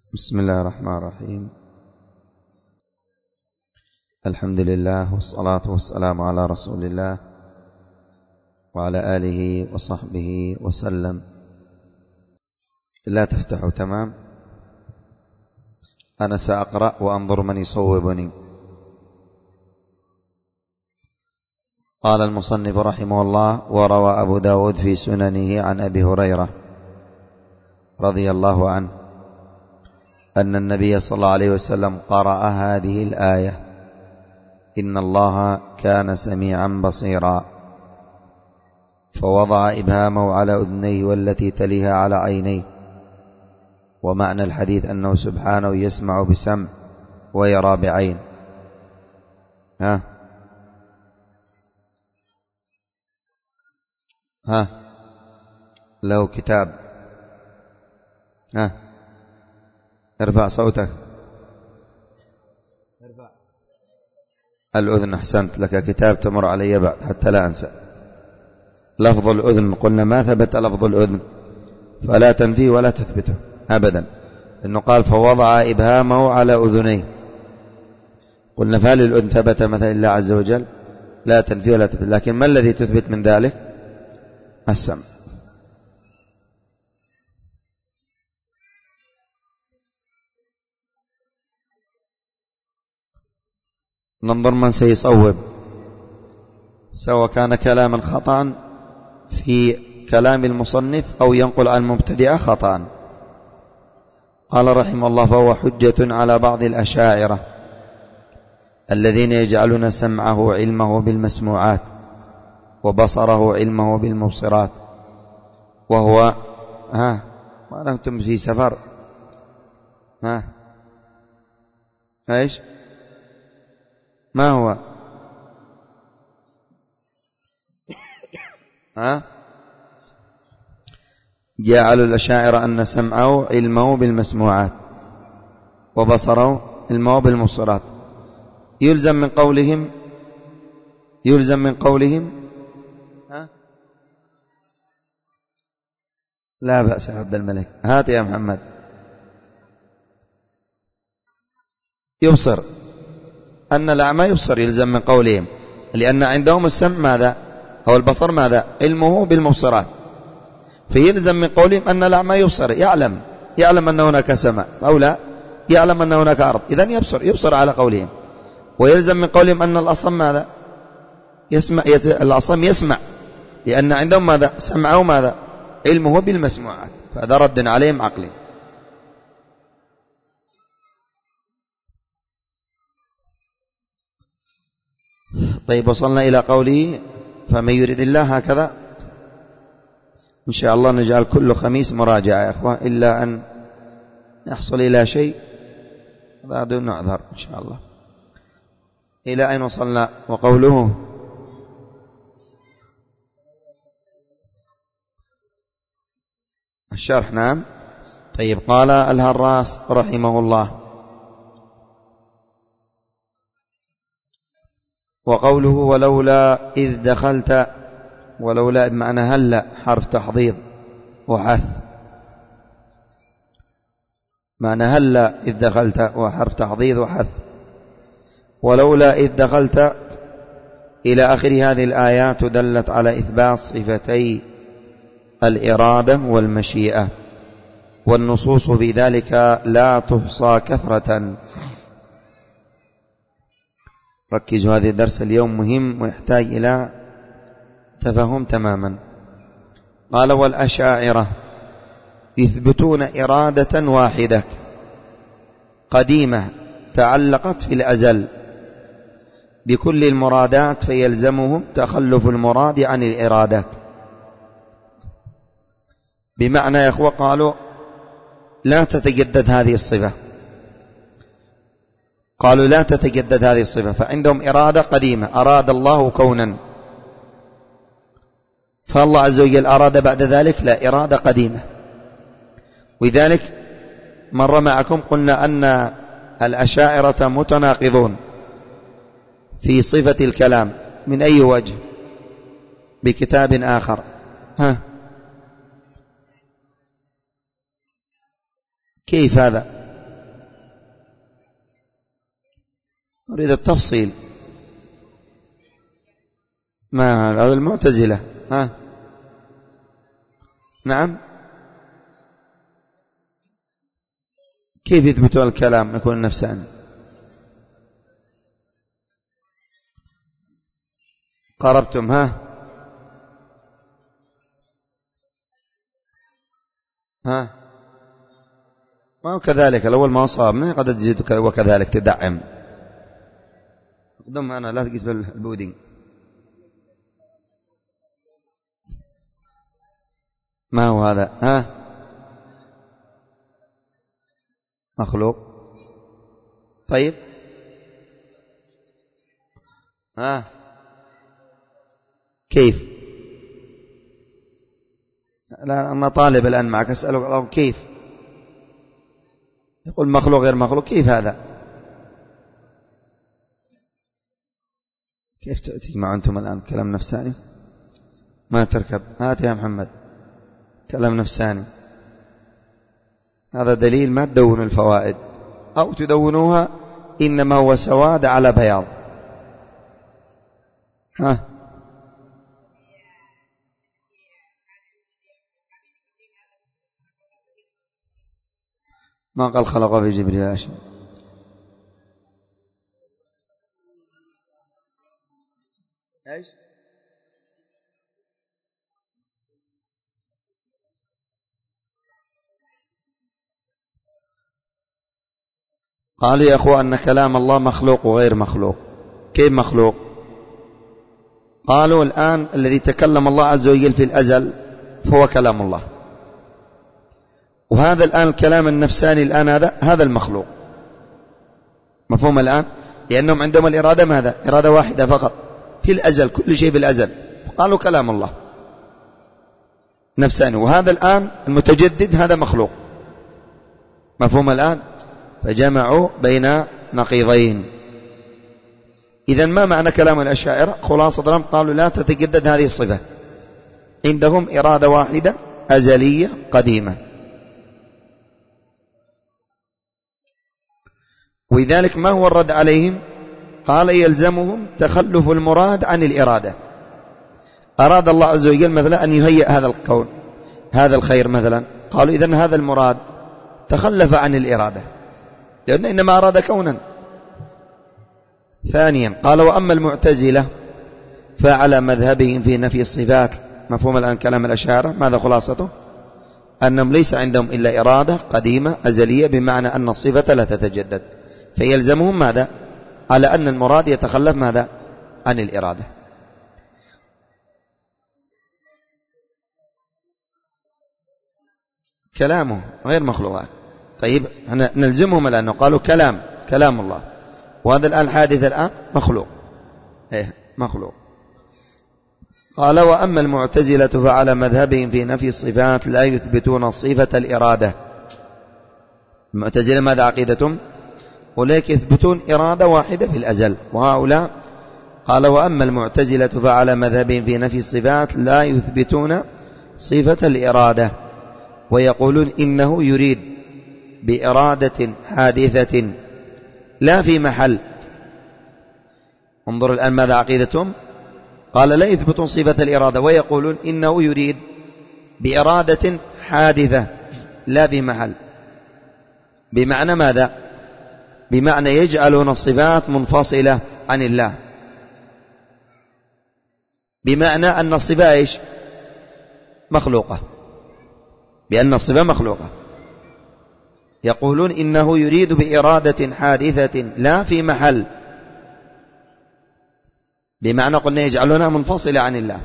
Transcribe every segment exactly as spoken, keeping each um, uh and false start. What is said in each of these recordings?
بسم الله الرحمن الرحيم. الحمد لله والصلاة والسلام على رسول الله وعلى آله وصحبه وسلم. لا تفتحوا. تمام. أنا سأقرأ وأنظر من يصوبني. قال المصنف رحمه الله: وروى أبو داود في سننه عن أبي هريرة رضي الله عنه أن النبي صلى الله عليه وسلم قرأ هذه الآية: إن الله كان سميعا بصيرا، فوضع إبهامه على أذنيه والتي تليها على عينيه. ومعنى الحديث أنه سبحانه يسمع بسمع ويرى بعين. ها ها له كتاب. ها ارفع صوتك. ارفع الأذن. أحسنت لك كتاب تمر علي بعد حتى لا أنسى. لفظ الأذن قلنا ما ثبت لفظ الأذن فلا تنفيه ولا تثبته أبدا، إنه قال فوضع إبهامه على أذنيه. قلنا فهل الأذن ثبت مثل الله عز وجل؟ لا تنفيه ولا تثبت، لكن ما الذي تثبت من ذلك؟ السمع. ننظر من سيصوب، سواء كان كلاما خطأ في كلام المصنف أو ينقل عن مبتدئة خطأ. قال رحمه الله: فهو حجة على بعض الأشاعرة الذين يجعلون سمعه علمه بالمسموعات وبصره علمه بالمبصرات، وهو ها ما أنتم في سفر. ها ايش ما هو؟ ها جعلوا الأشاعرة أن سمعه علمه بالمسموعات وبصره علمه بالمبصرات. يلزم من قولهم يلزم من قولهم ها لا بأس يا عبد الملك. هات يا محمد. يبصر أن الأعمى يبصر، يلزم من قولهم، لأن عندهم السمع ماذا أو البصر ماذا علمه بالمبصرات، فيلزم من قولهم أن الأعمى يبصر، يعلم يعلم أن هناك سمع أو لا، يعلم أن هناك أرض، إذن يبصر يبصر على قولهم. ويلزم من قولهم أن الأصم ماذا يسمع، الأصم يسمع، لأن عندهم ماذا سمعه ماذا علمه بالمسموعات، فهذا رد عليهم عقلي. طيب، وصلنا إلى قوله: فمن يريد الله هكذا. إن شاء الله نجعل كل خميس مراجعة يا أخوة، إلا أن يحصل إلى شيء بعد نعذر إن شاء الله. إلى أين وصلنا؟ وقوله الشرح. نعم. طيب، قال الهراس رحمه الله: وقوله ولولا إذ دخلت، ولولا بمعنى هلا، حرف تحضيض وحث. معنى هلا إذ دخلت وحرف تحضيض وحث. ولولا إذ دخلت إلى آخر هذه الآيات دلت على إثبات صفتي الإرادة والمشيئة، والنصوص في ذلك لا تحصى كثرة. ركزوا، هذا الدرس اليوم مهم ويحتاج إلى تفهم تماما. قال: والأشاعرة يثبتون إرادة واحدة قديمة تعلقت في الأزل بكل المرادات، فيلزمهم تخلف المراد عن الإرادات. بمعنى يا أخوة، قالوا لا تتجدد هذه الصفة، قالوا لا تتجدد هذه الصفة، فعندهم إرادة قديمة، أراد الله كونا، فالله عز وجل أراد بعد ذلك لا، إرادة قديمة. ولذلك مر معكم قلنا أن الأشاعرة متناقضون في صفة الكلام. من أي وجه؟ بكتاب آخر. ها كيف هذا؟ أريد التفصيل. ما هذا المعتزلة. ها نعم، كيف يثبتون الكلام يكون نفساني؟ قربتم. ها ها ما هو كذلك، الأول ما أصابني قد تزيد وكذلك تدعم. قدم أنا لا تقيس بالبودين. ما هو هذا؟ ها مخلوق. طيب ها كيف؟ لا أنا طالب الآن معك أسألك كيف؟ يقول مخلوق غير مخلوق، كيف هذا؟ كيف تجمع أنتم الآن كلام نفساني؟ ما تركب. هات يا محمد كلام نفساني، هذا دليل ما تدونوا الفوائد أو تدونوها، إنما هو سواد على بياض. ها ما قال خلق في جبريل أشياء. ايش؟ قالوا يا أخوة أن كلام الله مخلوق وغير مخلوق. كيف مخلوق؟ قالوا الآن الذي تكلم الله عز وجل في الأزل فهو كلام الله، وهذا الآن الكلام النفساني الآن هذا هذا المخلوق. مفهوم الآن؟ لأنهم عندهم الإرادة ماذا؟ إرادة واحدة فقط في الأزل، كل شيء في الأزل، قالوا كلام الله نفساني، وهذا الآن المتجدد هذا مخلوق. مفهوم الآن؟ فجمعوا بين نقيضين. إذن ما معنى كلام الأشاعرة؟ خلاصة الأمر قالوا لا تتجدد هذه الصفة، عندهم إرادة واحدة أزلية قديمة. ولذلك ما هو الرد عليهم؟ قال يلزمهم تخلف المراد عن الإرادة. أراد الله عز وجل مثلا أن يهيئ هذا الكون، هذا الخير مثلا، قالوا إذن هذا المراد تخلف عن الإرادة، لأنه إنما أراد كونا. ثانيا قال وأما المعتزلة فعلى مذهبهم في نفي الصفات. مفهوم الآن كلام الأشاعرة ماذا خلاصته؟ أنهم ليس عندهم إلا إرادة قديمة أزلية، بمعنى أن الصفة لا تتجدد، فيلزمهم ماذا؟ على أن المراد يتخلف ماذا؟ عن الإرادة. كلامه غير مخلوقات. طيب نلزمهم لأنه قالوا كلام كلام الله، وهذا الآن الحادث الآن مخلوق. إيه مخلوق. قال وأما المعتزلة فعلى مذهبهم في نفي الصفات لا يثبتون صفة الإرادة. المعتزلة ماذا عقيدتهم؟ أولئك يثبتون إرادة واحدة في الأزل، وهؤلاء قال وأما المعتزلة فعلى مذهبهم في نفي الصفات لا يثبتون صفة الإرادة، ويقولون إنه يريد بإرادة حادثة لا في محل. انظر الآن ماذا عقيدتهم؟ قال لا يثبتون صفة الإرادة ويقولون إنه يريد بإرادة حادثة لا في محل. بمعنى ماذا؟ بمعنى يجعلون الصفات منفصلة عن الله، بمعنى أن الصفة إيش؟ مخلوقة، بأن الصفة مخلوقة. يقولون إنه يريد بإرادة حادثة لا في محل، بمعنى قلنا يجعلونها منفصلة عن الله.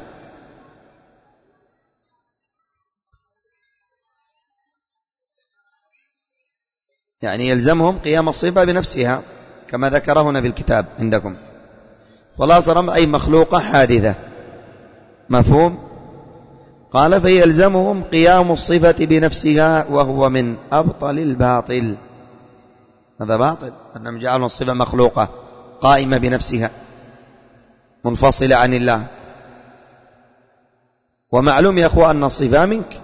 يعني يلزمهم قيام الصفة بنفسها كما ذكر هنا في الكتاب عندكم. خلاصة أي مخلوقة حادثة. مفهوم؟ قال فيلزمهم قيام الصفة بنفسها، وهو من أبطل الباطل. هذا باطل أنهم جعلوا الصفة مخلوقة قائمة بنفسها منفصلة عن الله. ومعلوم يا أخوة أن الصفة منك،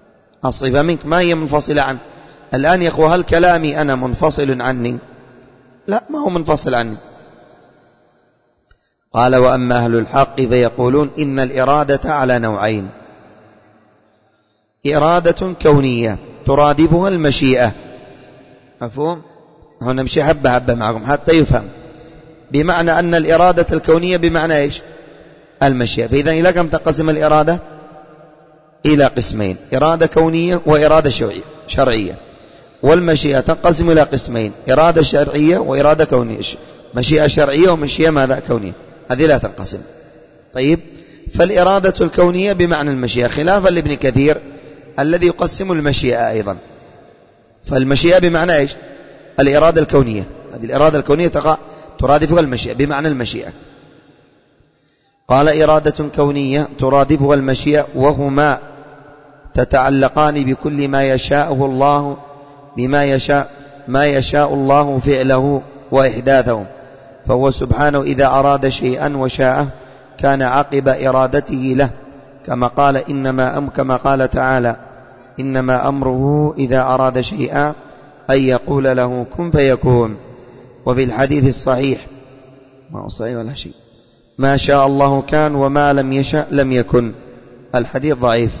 الصفة منك ما هي منفصلة عنك. الآن يا أخوة هل كلامي أنا منفصل عني؟ لا، ما هو منفصل عني. قال وأما أهل الحق فيقولون إن الإرادة على نوعين: إرادة كونية ترادفها المشيئة. مفهوم؟ هنا نمشي حبة حبة معكم حتى يفهم. بمعنى أن الإرادة الكونية بمعنى إيش؟ المشيئة. فإذا إلى كم تقسم الإرادة؟ إلى قسمين: إرادة كونية وإرادة شرعية. والمشيئة تنقسم إلى قسمين: إرادة شرعية وإرادة كونية. مشيئة شرعية ومشيئة ماذا؟ كونية. هذه لا تنقسم. طيب، فالإرادة الكونية بمعنى المشيئة، خلافا لابن كثير الذي يقسم المشيئة أيضا. فالمشيئة بمعنى إيش؟ الإرادة الكونية. هذه الإرادة الكونية تقع ترادفها المشيئة بمعنى المشيئة. قال إرادة كونية ترادفها المشيئة، وهما تتعلقان بكل ما يشاءه الله بما يشاء ما يشاء الله فعله وإحداثه. فهو سبحانه إذا أراد شيئا وشاءه كان عقب إرادته له، كما قال إنما أم كما قال تعالى: إنما أمره إذا أراد شيئا أن يقول له كن فيكون. وفي الحديث الصحيح، ما هو صحيح ولا شيء، ما شاء الله كان وما لم يشاء لم يكن. الحديث ضعيف،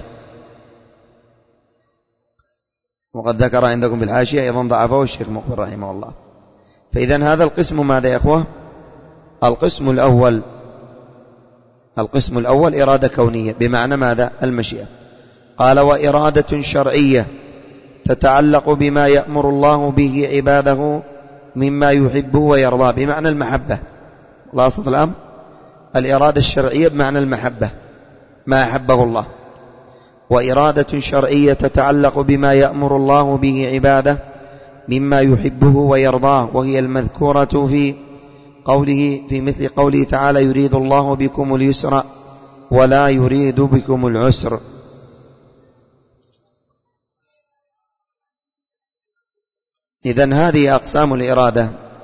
وقد ذكر عندكم في الحاشية أيضا ضعفه الشيخ مقبل رحمه الله. فإذن هذا القسم ماذا يا أخوة؟ القسم الأول القسم الأول إرادة كونية بمعنى ماذا؟ المشيئة. قال وإرادة شرعية تتعلق بما يأمر الله به عباده مما يحبه ويرضاه بمعنى المحبة. خلاصة الأمر، الإرادة الشرعية بمعنى المحبة، ما أحبه الله. وإرادة شرعية تتعلق بما يأمر الله به عباده مما يحبه ويرضاه، وهي المذكورة في قوله في مثل قوله تعالى: يريد الله بكم اليسر ولا يريد بكم العسر. إذن هذه أقسام الإرادة.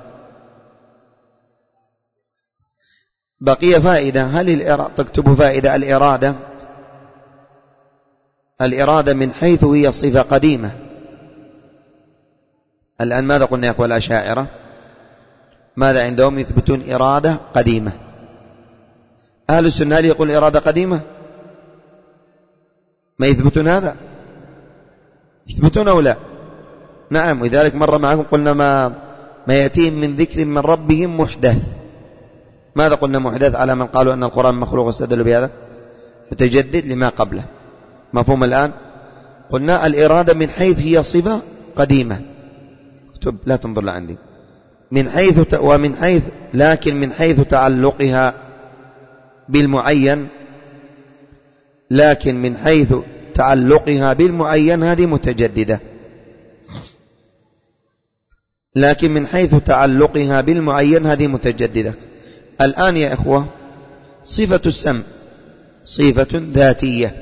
بقي فائدة. هل الإرادة تكتب فائدة الإرادة الإرادة من حيث هي صفة قديمة. الآن ماذا قلنا يا أخوة الأشاعرة؟ ماذا عندهم؟ يثبتون إرادة قديمة. أهل السنة هل يقول إرادة قديمة؟ ما يثبتون هذا؟ يثبتون أو لا؟ نعم. وذلك مرة معكم قلنا ما, ما يأتيهم من ذكر من ربهم محدث. ماذا قلنا؟ محدث على من قالوا أن القرآن مخلوق واستدلوا بهذا، متجدد لما قبله. مفهوم الآن؟ قلنا الإرادة من حيث هي صفة قديمة. اكتب، لا تنظر لعندي. من حيث ت... ومن حيث لكن من حيث تعلقها بالمعين لكن من حيث تعلقها بالمعين هذه متجددة. لكن من حيث تعلقها بالمعين هذه متجددة. الآن يا إخوة، صفة السمع صفة ذاتية،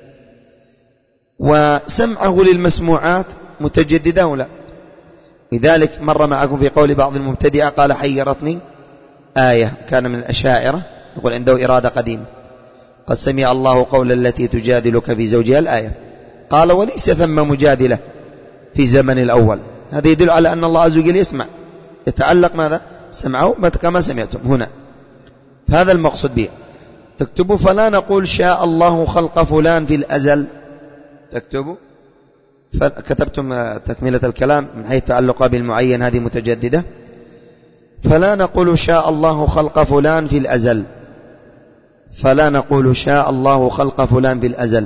وسمعه للمسموعات متجددة ولا؟ لذلك مر معكم في قول بعض المبتدئة قال حيرتني آية، كان من الأشاعرة يقول عنده إرادة قديمة: قد سمع الله قول التي تجادلك في زوجها الآية. قال وليس ثم مجادلة في زمن الأول. هذا يدل على أن الله عز وجل يسمع، يتعلق ماذا؟ سمعه كما سمعتم هنا. هذا المقصود به. تكتبوا فلا نقول شاء الله خلق فلان في الأزل. تكتبوا فكتبتم تكملة الكلام من حيث تعلق بالمعين هذه متجددة. فلا نقول شاء الله خلق فلان في الأزل. فلا نقول شاء الله خلق فلان في الأزل،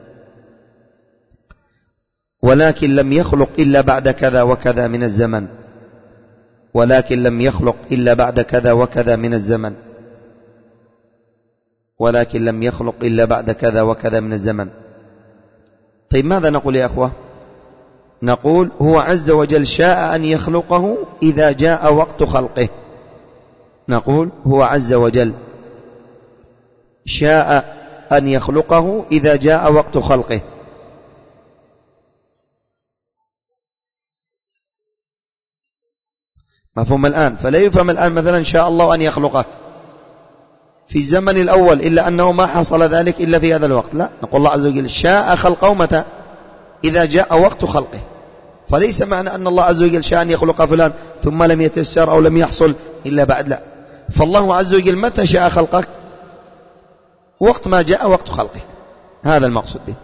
ولكن لم يخلق إلا بعد كذا وكذا من الزمن. ولكن لم يخلق إلا بعد كذا وكذا من الزمن. ولكن لم يخلق إلا بعد كذا وكذا من الزمن. طيب ماذا نقول يا أخوة؟ نقول هو عز وجل شاء أن يخلقه إذا جاء وقت خلقه. نقول هو عز وجل شاء أن يخلقه إذا جاء وقت خلقه. مفهوم الآن؟ فلا يفهم الآن مثلا شاء الله أن يخلقك في الزمن الأول إلا أنه ما حصل ذلك إلا في هذا الوقت. لا، نقول الله عز وجل شاء خلقه متى؟ إذا جاء وقت خلقه. فليس معنى أن الله عز وجل شاء أن يخلق فلان ثم لم يتيسر أو لم يحصل إلا بعد، لا، فالله عز وجل متى شاء خلقك؟ وقت ما جاء وقت خلقك، هذا المقصود به.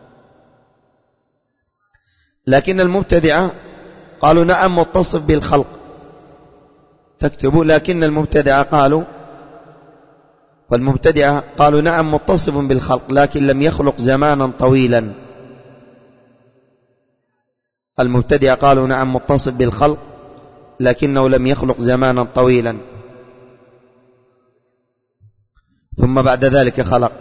لكن المبتدعة قالوا نعم متصف بالخلق، تكتبوا لكن المبتدعة قالوا والمبتدعة قالوا نعم متصف بالخلق لكن لم يخلق زمانا طويلا. المبتدعة قالوا نعم متصف بالخلق لكنه لم يخلق زمانا طويلا ثم بعد ذلك خلق.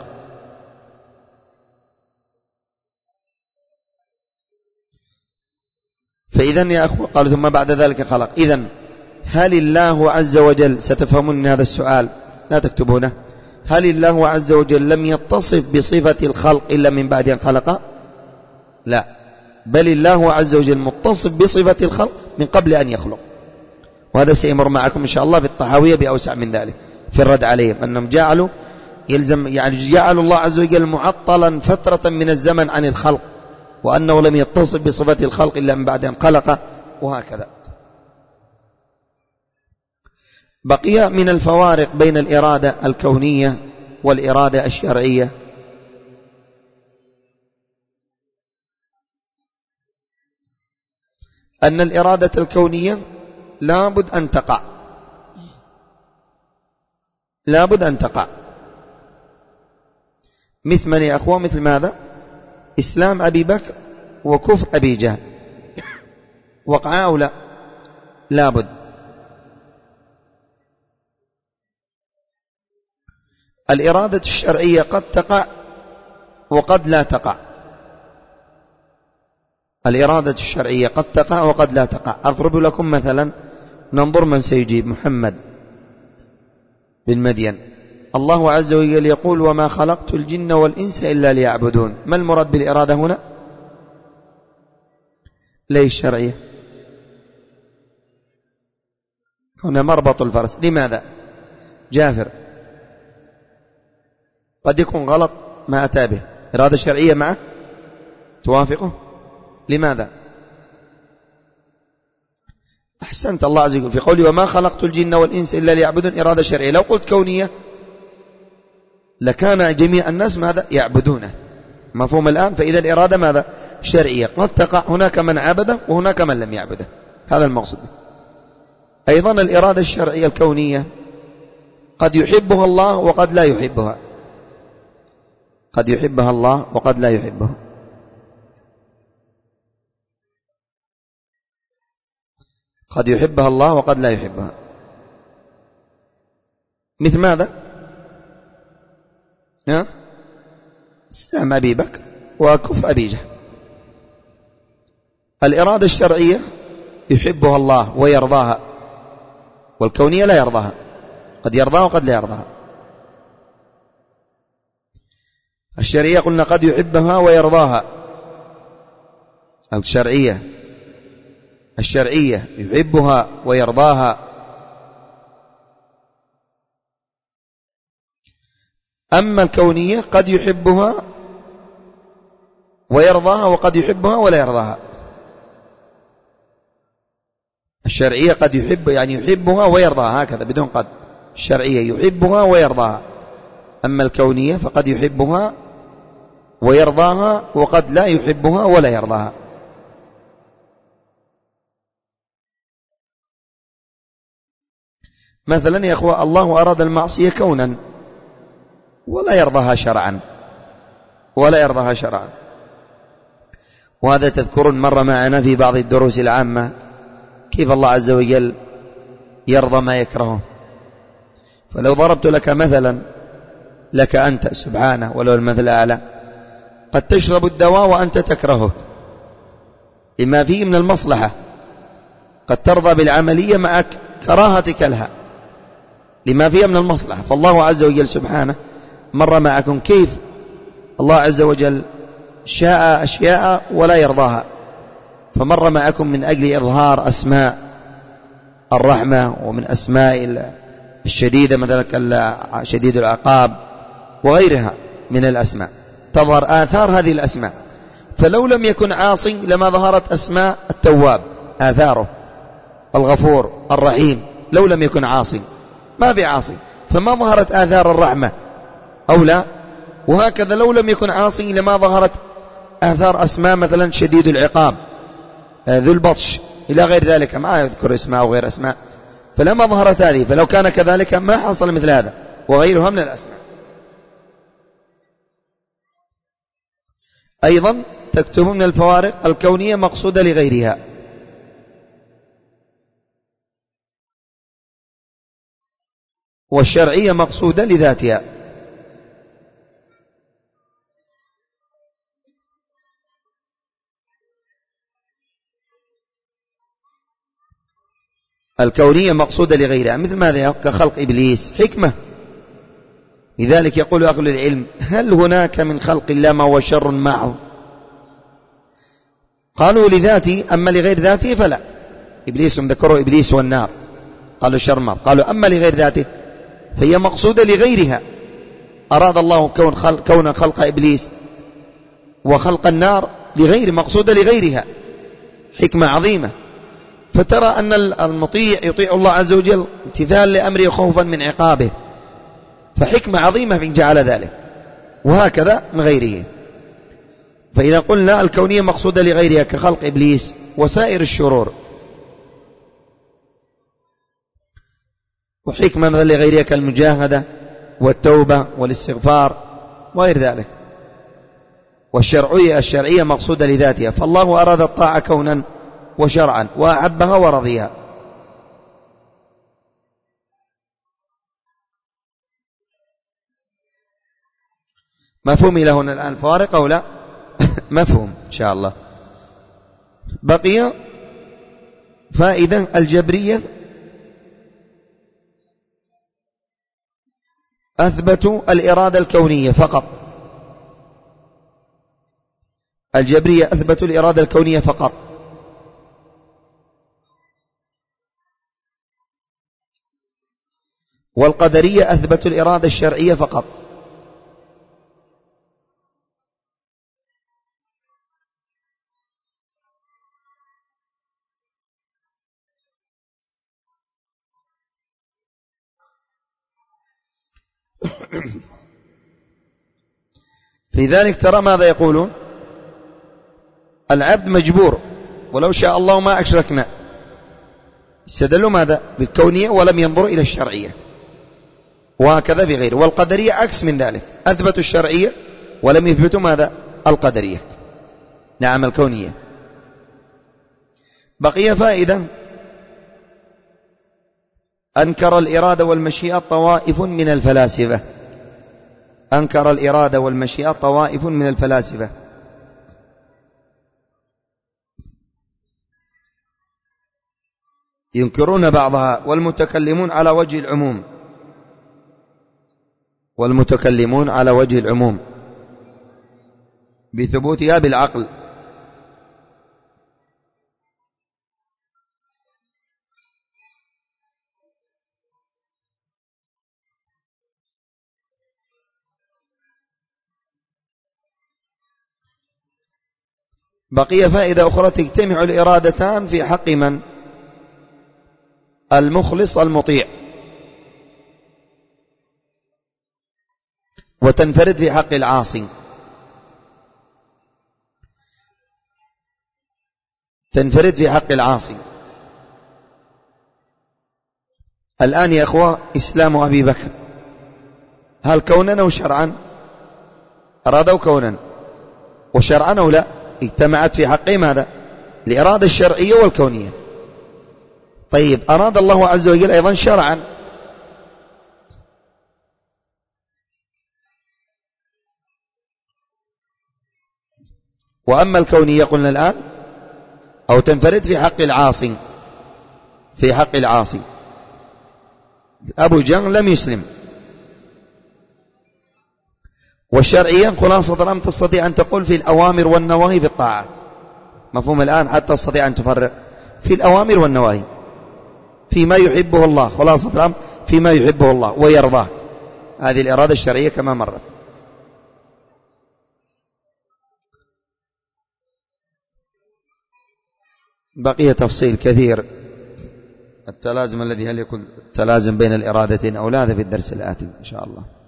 فإذن يا أخوة قالوا ثم بعد ذلك خلق، إذن هل الله عز وجل، ستفهمون من هذا السؤال لا تكتبونه، هل الله عز وجل لم يتصف بصفة الخلق إلا من بعد أن خلق؟ لا، بل الله عز وجل متصف بصفة الخلق من قبل أن يخلق، وهذا سيمر معكم إن شاء الله في الطحاوية بأوسع من ذلك في الرد عليهم، أنهم جعلوا يلزم يعني جعلوا الله عز وجل معطلا فترة من الزمن عن الخلق، وأنه لم يتصف بصفة الخلق إلا من بعد أن خلق، وهكذا. بقي من الفوارق بين الإرادة الكونية والإرادة الشرعية أن الإرادة الكونية لابد أن تقع، لابد أن تقع، مثل من يا أخوة؟ مثل ماذا؟ إسلام أبي بكر وكفر أبي جهل، وقعا أو لا؟ لابد. الإرادة الشرعية قد تقع وقد لا تقع، الإرادة الشرعية قد تقع وقد لا تقع. أضرب لكم مثلا، ننظر من سيجيب. محمد بن مدين، الله عز وجل يقول وما خلقت الجن والإنس إلا ليعبدون، ما المراد بالإرادة هنا؟ ليش الشرعية؟ هنا مربط الفرس. لماذا؟ جافر قد يكون غلط ما أتى به، إرادة شرعية معه توافقه؟ لماذا؟ أحسنت. الله عز وجل في قوله وما خلقت الجن والإنس إلا ليعبدون إرادة شرعية. لو قلت كونية لكان جميع الناس ماذا؟ يعبدونه، مفهوم الآن؟ فإذا الإرادة ماذا؟ شرعية، قد تقع هناك من عبده وهناك من لم يعبده، هذا المقصود. أيضا الإرادة الشرعية الكونية قد يحبها الله وقد لا يحبها، قد يحبها الله وقد لا يحبها. قد يحبها الله وقد لا يحبها. مثل ماذا؟ ها؟ إسلام أبي بكر وكفر أبي جهل. الإرادة الشرعية يحبها الله ويرضاها، والكونية لا يرضاها، قد يرضاها وقد لا يرضاها. الشرعية قلنا قد يحبها ويرضاها، الشرعية الشرعية يحبها ويرضاها. أما الكونية قد يحبها ويرضاها وقد يحبها ولا يرضاها. الشرعية قد يحب يعني يحبها ويرضاها هكذا بدون قد، الشرعية يحبها ويرضاها. أما الكونية فقد يحبها ويرضاها وقد لا يحبها ولا يرضاها. مثلا يا أخوة الله أراد المعصية كونا ولا يرضاها شرعا، ولا يرضاها شرعا، وهذا تذكرون مر معنا في بعض الدروس العامة كيف الله عز وجل يرضى ما يكرهه. فلو ضربت لك مثلا، لك أنت سبحانه ولو المثل الأعلى، قد تشرب الدواء وأنت تكرهه لما فيه من المصلحة، قد ترضى بالعملية مع كراهتك لها لما فيها من المصلحة. فالله عز وجل سبحانه مر معكم كيف الله عز وجل شاء أشياء ولا يرضاها، فمر معكم من أجل إظهار أسماء الرحمة ومن أسماء الشديدة مثلا شديد العقاب وغيرها من الأسماء، تظهر آثار هذه الأسماء. فلو لم يكن عاصي لما ظهرت أسماء التواب آثاره، الغفور الرحيم، لو لم يكن عاصي ما في عاصي فما ظهرت آثار الرحمة أو لا. وهكذا لو لم يكن عاصي لما ظهرت آثار أسماء مثلا شديد العقاب، ذو البطش إلى غير ذلك، ما يذكر اسماء وغير اسماء، فلما ظهرت هذه فلو كان كذلك ما حصل مثل هذا وغيرها من الأسماء. أيضا تكتبون من الفوارق الكونية مقصودة لغيرها، والشرعية مقصودة لذاتها. الكونية مقصودة لغيرها مثل ماذا؟ كخلق إبليس حكمة. لذلك يقول أهل العلم هل هناك من خلق الله ما هو شر محض؟ قالوا لذاتي، أما لغير ذاته فلا. إبليس ذكروا إبليس والنار قالوا شر محض. قالوا أما لغير ذاته فهي مقصودة لغيرها. أراد الله كون خلق, كون خلق إبليس وخلق النار لغير مقصودة لغيرها، حكمة عظيمة. فترى أن المطيع يطيع الله عز وجل امتثال لأمره خوفا من عقابه، فحكمة عظيمة في جعل ذلك. وهكذا من غيره. فإذا قلنا الكونية مقصودة لغيرها كخلق إبليس وسائر الشرور، وحكمة مثل لغيرها كالمجاهدة والتوبة والاستغفار وغير ذلك. والشرعية الشرعية مقصودة لذاتها، فالله أراد الطاعة كونا وشرعا وأحبها ورضيها. مفهوم إلى هنا الآن فارق أو لا؟ مفهوم إن شاء الله. بقي فائدة الجبرية أثبتوا الإرادة الكونية فقط. الجبرية أثبتوا الإرادة الكونية فقط، والقدرية أثبتوا الإرادة الشرعية فقط. في ذلك ترى ماذا يقولون؟ العبد مجبور ولو شاء الله ما أشركنا. استدلوا ماذا؟ بالكونية ولم ينظروا إلى الشرعية. وهكذا في غيره. والقدرية عكس من ذلك، أثبتوا الشرعية ولم يثبتوا ماذا؟ القدرية. نعم الكونية. بقي فائدة أنكر الإرادة والمشيئة طوائف من الفلاسفة. أنكر الإرادة والمشيئة طوائف من الفلاسفة. ينكرون بعضها، والمتكلمون على وجه العموم والمتكلمون على وجه العموم بثبوتها بالعقل. بقي فائدة أخرى تجتمع الإرادتان في حق من؟ المخلص المطيع، وتنفرد في حق العاصي. تنفرد في حق العاصي. الآن يا أخوة إسلام أبي بكر هل كونا أو شرعا؟ أرادوا كونا وشرعا أو لا؟ اجتمعت في حقه ماذا؟ الإرادة الشرعية والكونية. طيب أراد الله عز وجل أيضا شرعا. وأما الكونية قلنا الآن أو تنفرد في حق العاصي. في حق العاصي أبو جهل لم يسلم. والشرعية خلاصة لم تستطيع أن تقول في الأوامر والنواهي في الطاعات. مفهوم الآن؟ حتى تستطيع أن تفرق في الأوامر والنواهي فيما يحبه الله، خلاصة الأمر فيما يحبه الله ويرضاه. هذه الإرادة الشرعية كما مرت. بقي تفصيل كثير، التلازم الذي هل يكون تلازم بين الإرادتين أو لا، هذا في الدرس الآتي إن شاء الله.